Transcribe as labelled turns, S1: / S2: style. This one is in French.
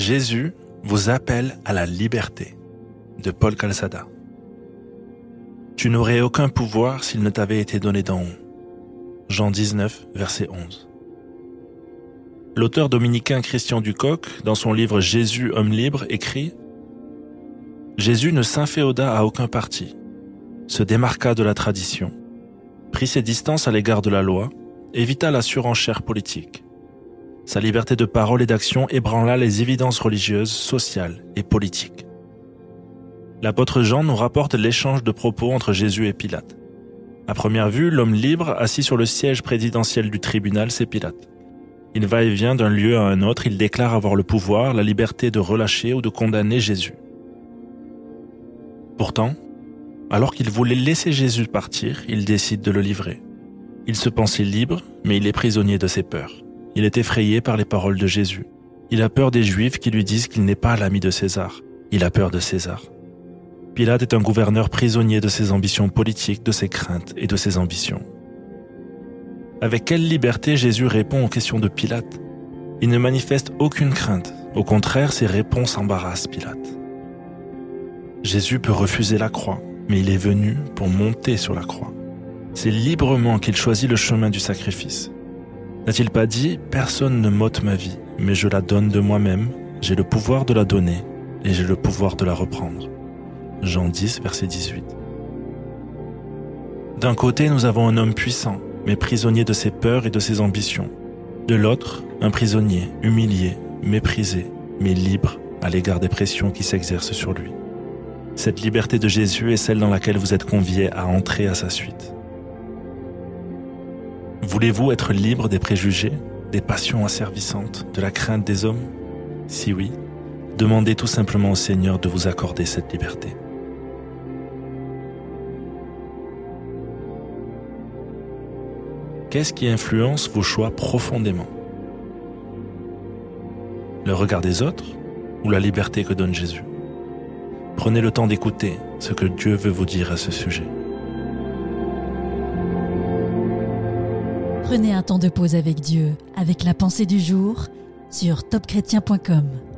S1: Jésus vous appelle à la liberté, de Paul Calzada. Tu n'aurais aucun pouvoir s'il ne t'avait été donné d'en haut. Jean 19, verset 11. L'auteur dominicain Christian Ducoq, dans son livre Jésus, homme libre, écrit « Jésus ne s'inféoda à aucun parti, se démarqua de la tradition, prit ses distances à l'égard de la loi, évita la surenchère politique. Sa liberté de parole et d'action ébranla les évidences religieuses, sociales et politiques. » L'apôtre Jean nous rapporte l'échange de propos entre Jésus et Pilate. À première vue, l'homme libre, assis sur le siège présidentiel du tribunal, c'est Pilate. Il va et vient d'un lieu à un autre, il déclare avoir le pouvoir, la liberté de relâcher ou de condamner Jésus. Pourtant, alors qu'il voulait laisser Jésus partir, il décide de le livrer. Il se pensait libre, mais il est prisonnier de ses peurs. Il est effrayé par les paroles de Jésus. Il a peur des Juifs qui lui disent qu'il n'est pas l'ami de César. Il a peur de César. Pilate est un gouverneur prisonnier de ses ambitions politiques, de ses craintes et de ses ambitions. Avec quelle liberté Jésus répond aux questions de Pilate? Il ne manifeste aucune crainte. Au contraire, ses réponses embarrassent Pilate. Jésus peut refuser la croix, mais il est venu pour monter sur la croix. C'est librement qu'il choisit le chemin du sacrifice. N'a-t-il pas dit « Personne ne m'ôte ma vie, mais je la donne de moi-même, j'ai le pouvoir de la donner et j'ai le pouvoir de la reprendre ». Jean 10, verset 18. D'un côté, nous avons un homme puissant, mais prisonnier de ses peurs et de ses ambitions. De l'autre, un prisonnier, humilié, méprisé, mais libre à l'égard des pressions qui s'exercent sur lui. Cette liberté de Jésus est celle dans laquelle vous êtes conviés à entrer à sa suite. Voulez-vous être libre des préjugés, des passions asservissantes, de la crainte des hommes? Si oui, demandez tout simplement au Seigneur de vous accorder cette liberté. Qu'est-ce qui influence vos choix profondément? Le regard des autres ou la liberté que donne Jésus? Prenez le temps d'écouter ce que Dieu veut vous dire à ce sujet.
S2: Prenez un temps de pause avec Dieu, avec la pensée du jour sur topchrétien.com.